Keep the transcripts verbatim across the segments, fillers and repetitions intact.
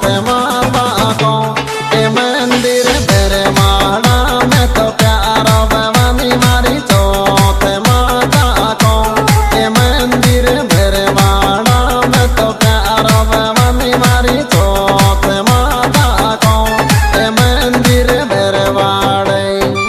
चौथे माता को ए मंदिर मेरे माड़ा में तो प्यारो भवानी मारी चौथे माता को ए मंदिर मेरे माड़ा में तो प्यारो भवानी मारी चौथे माता को ए मंदिर मेरे वाड़े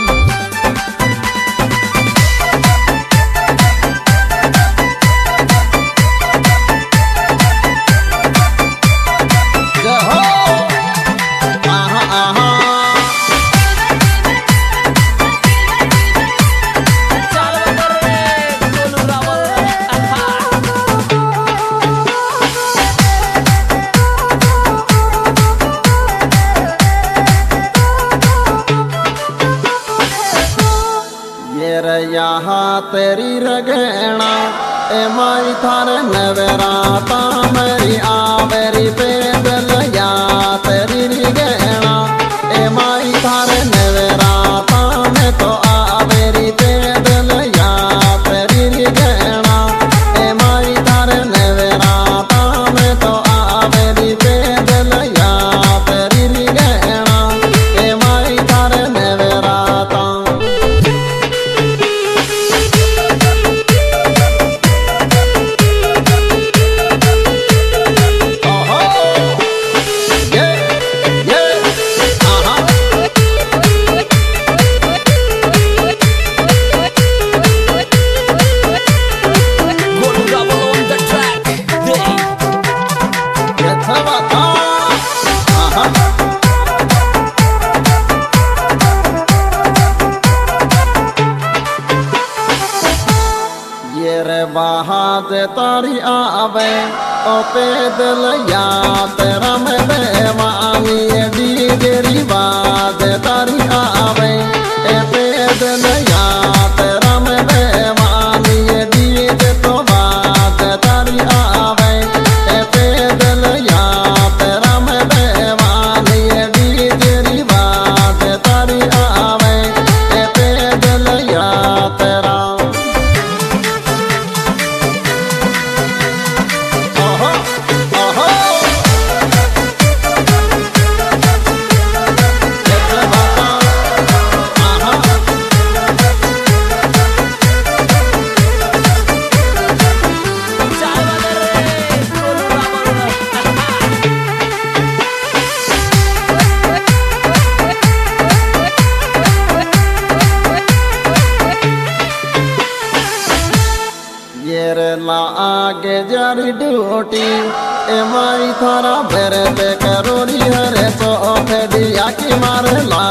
यहाँ तेरी रगेणा ए माई थारे नवराता मेरी आवेरी पैदल या तेरी रगेणा ए माई थारे नवराता में तो आवेरी पैदल या तेरी रगेणा ए माई थारे नवराता में तो आवेरी पैदल या तेरी रगेणा ए माई थारे नवराता बाहर तारी आवे ओ पैदल या तेरा में बेमानी डीगरी बात तारी आवे ए पैदल या तेरा में बेमानी डीग तो बात तारी आवे ए पैदल या तेरा में बेमानी डीगरी बात तारी आवे ए पैदल या तेरा आगे जारी ड्यूटी ए माई थारा बेरे पे करोरी हरे सो फेडिया की मारे ला